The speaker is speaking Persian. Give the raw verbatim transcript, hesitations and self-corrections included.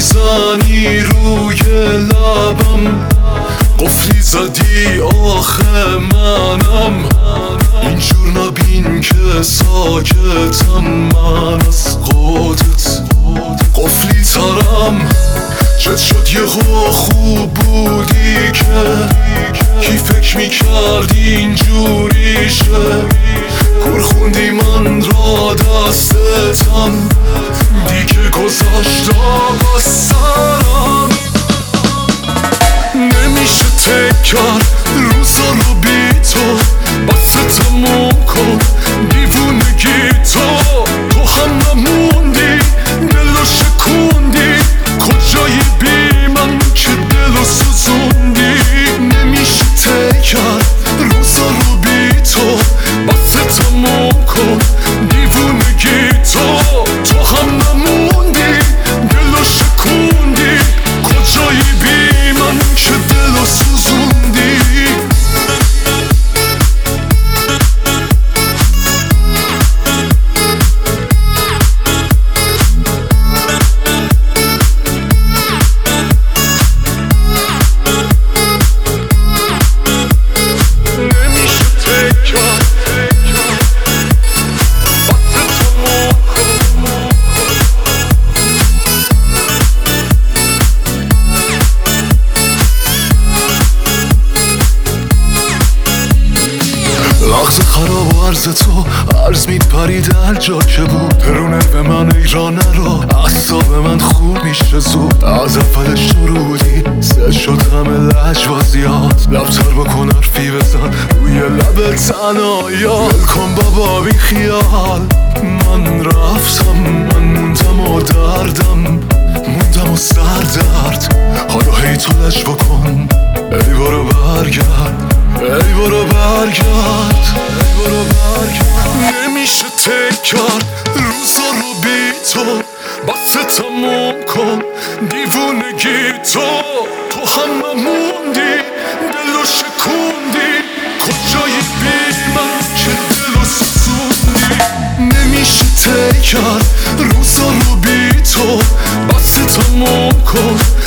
میزنی روی لبم، قفلی زدی آخه منم. اینجور نبین که ساکتم من از خودت، قفلی ترم. چت شد یهو خوب بودی که کی فکر میکرد اینجوری شه. کور خوندی من را دستتم، دیگه گذاشتم از سرم. نمیشه تکر روزا رو بی تو، بس تموم کن دیوونگی تو. تو هم نموندی دلو شکوندی، کجایی بی من که دلو سوزوندی. نمیشه تکر روزا رو بی تو، بس تموم کن دیوونگی تو. تو هم نموندی دلو شکوندی، کجایی بی من که دلو سوزوندی. لحظه خراب و عرض تو عرض مید پرید هر جا که بود. رونه به من ایرانه رو اعصاب من خوب میشه زود. از اول شروعی سه شد همه لجوازیات. لبتر بکن حرفی بزن روی لب تنهاییات. ول کن بابا بی خیال، من رفتم، من موندم و دردم موندم و سر درد. حالا هی تو لج بکن، ای برو برگرد، ای برو برگرد، ای برو برگرد. نمیشه تکر روزا رو بی تو، بس تموم کن دیوونگی تو. تو هم نموندی دلو شکوندی، کجایی بی من که دلو سوزوندی. نمیشه تکر روزا رو بی تو، بس تموم کن